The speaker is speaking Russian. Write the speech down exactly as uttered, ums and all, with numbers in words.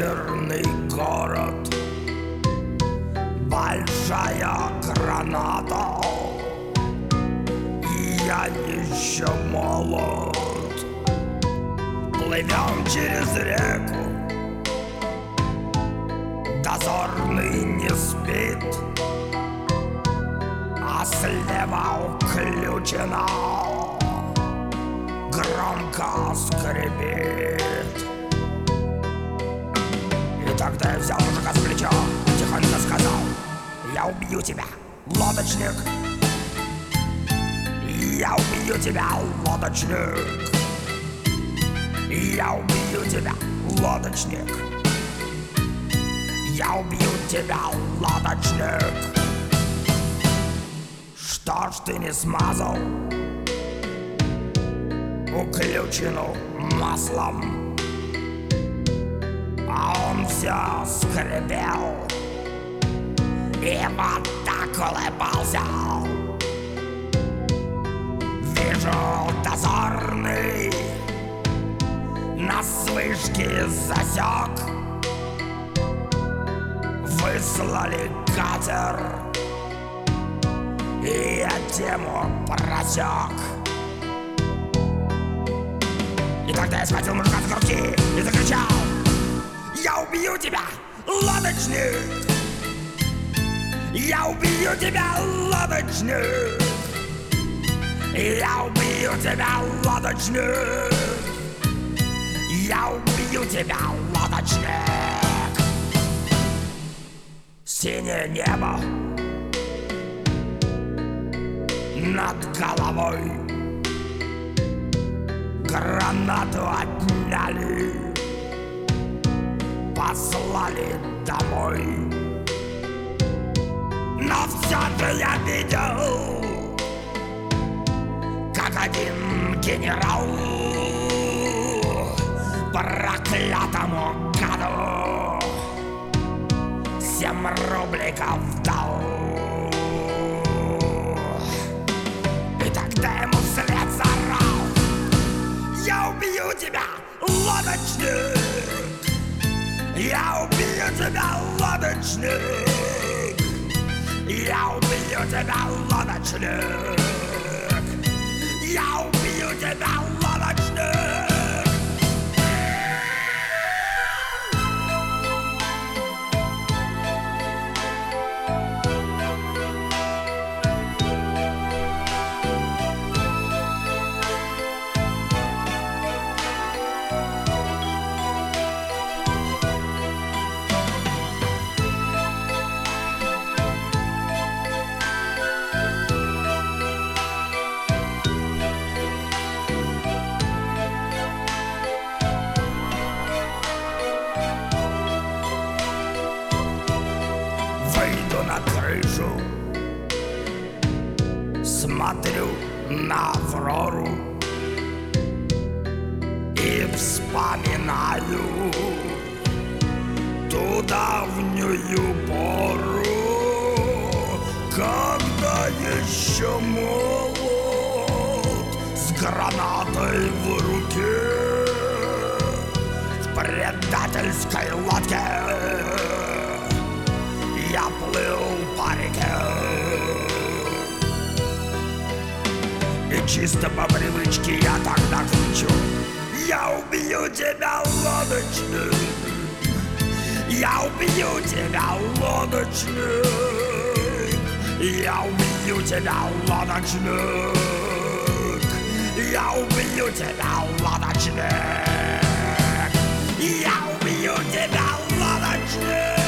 северный город, большая граната, и я еще молод. Плывем через реку, дозорный не спит, а слева уключена громко скрипит. И тогда я взял мужика с плеча, тихонько сказал: я убью тебя, лодочник. Я убью тебя, лодочник. Я убью тебя, лодочник. Я убью тебя, лодочник. Что ж ты не смазал уключину маслом? А он все скрипел и вот так улыбался. Вижу, дозорный нас с вышки засек. Выслали катер, и я тему просек. И тогда я схватил мужика за груди и закричал: я убью тебя, лодочник! Я убью тебя, лодочник! Я убью тебя, лодочник! Я убью тебя, лодочник! Синее небо над головой, гранату отняли, послали домой. Но все же я видел, как один генерал проклятому гаду семь рубликов дал. И тогда ему вслед заорал: я убью тебя, лодочник! Я убью тебя, лодочник! Я убью тебя, лодочник! Я убью тебя, лодочник! Выйду на крышу, смотрю на Аврору и вспоминаю ту давнюю пору, когда еще молод, с гранатой в руке, в предательской лодке я плыл по реке. И чисто по привычке я тогда кричу: я убью тебя, лодочник! Я убью тебя, лодочник! Я убью тебя, лодочник! Я убью тебя, лодочник! Я убью тебя, лодочник!